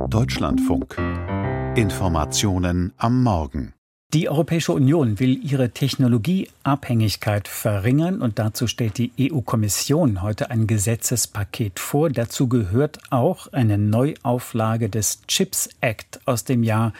Deutschlandfunk. Informationen am Morgen. Die Europäische Union will ihre Technologieabhängigkeit verringern und dazu stellt die EU-Kommission heute ein Gesetzespaket vor. Dazu gehört auch eine Neuauflage des Chips Act aus dem Jahr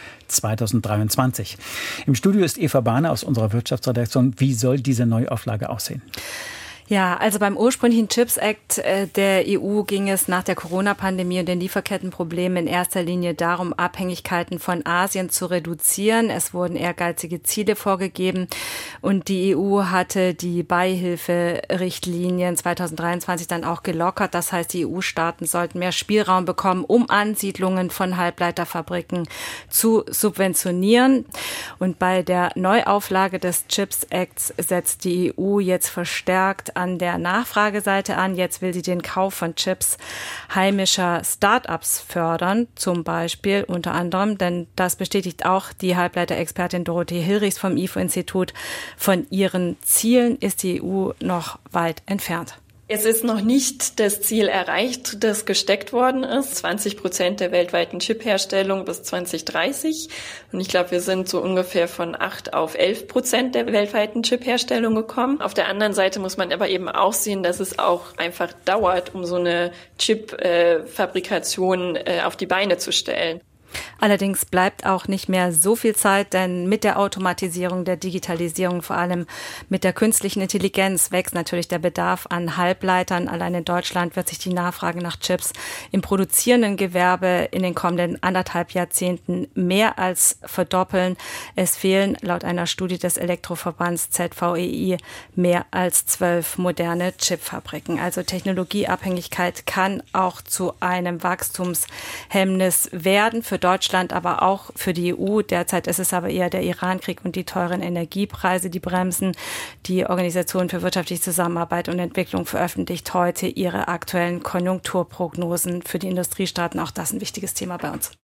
2023. Im Studio ist Eva Bahner aus unserer Wirtschaftsredaktion. Wie soll diese Neuauflage aussehen? Ja, also beim ursprünglichen Chips Act der EU ging es nach der Corona-Pandemie und den Lieferkettenproblemen in erster Linie darum, Abhängigkeiten von Asien zu reduzieren. Es wurden ehrgeizige Ziele vorgegeben und die EU hatte die Beihilferichtlinien 2023 dann auch gelockert. Das heißt, die EU-Staaten sollten mehr Spielraum bekommen, um Ansiedlungen von Halbleiterfabriken zu subventionieren. Und bei der Neuauflage des Chips Acts setzt die EU jetzt verstärkt an der Nachfrageseite an. Jetzt will sie den Kauf von Chips heimischer Start-ups fördern, zum Beispiel unter anderem, denn das bestätigt auch die Halbleiterexpertin Dorothee Hilrichs vom IFO-Institut. Von ihren Zielen ist die EU noch weit entfernt. Es ist noch nicht das Ziel erreicht, das gesteckt worden ist. 20% der weltweiten Chipherstellung bis 2030. Und ich glaube, wir sind so ungefähr von 8 auf 11% der weltweiten Chipherstellung gekommen. Auf der anderen Seite muss man aber eben auch sehen, dass es auch einfach dauert, um so eine Chip-Fabrikation auf die Beine zu stellen. Allerdings bleibt auch nicht mehr so viel Zeit, denn mit der Automatisierung, der Digitalisierung, vor allem mit der künstlichen Intelligenz wächst natürlich der Bedarf an Halbleitern. Allein in Deutschland wird sich die Nachfrage nach Chips im produzierenden Gewerbe in den kommenden 1,5 Jahrzehnten mehr als verdoppeln. Es fehlen laut einer Studie des Elektroverbands ZVEI mehr als 12 moderne Chipfabriken. Also Technologieabhängigkeit kann auch zu einem Wachstumshemmnis werden für Deutschland, aber auch für die EU. Derzeit ist es aber eher der Irankrieg und die teuren Energiepreise, die bremsen. Die Organisation für wirtschaftliche Zusammenarbeit und Entwicklung veröffentlicht heute ihre aktuellen Konjunkturprognosen für die Industriestaaten. Auch das ein wichtiges Thema bei uns.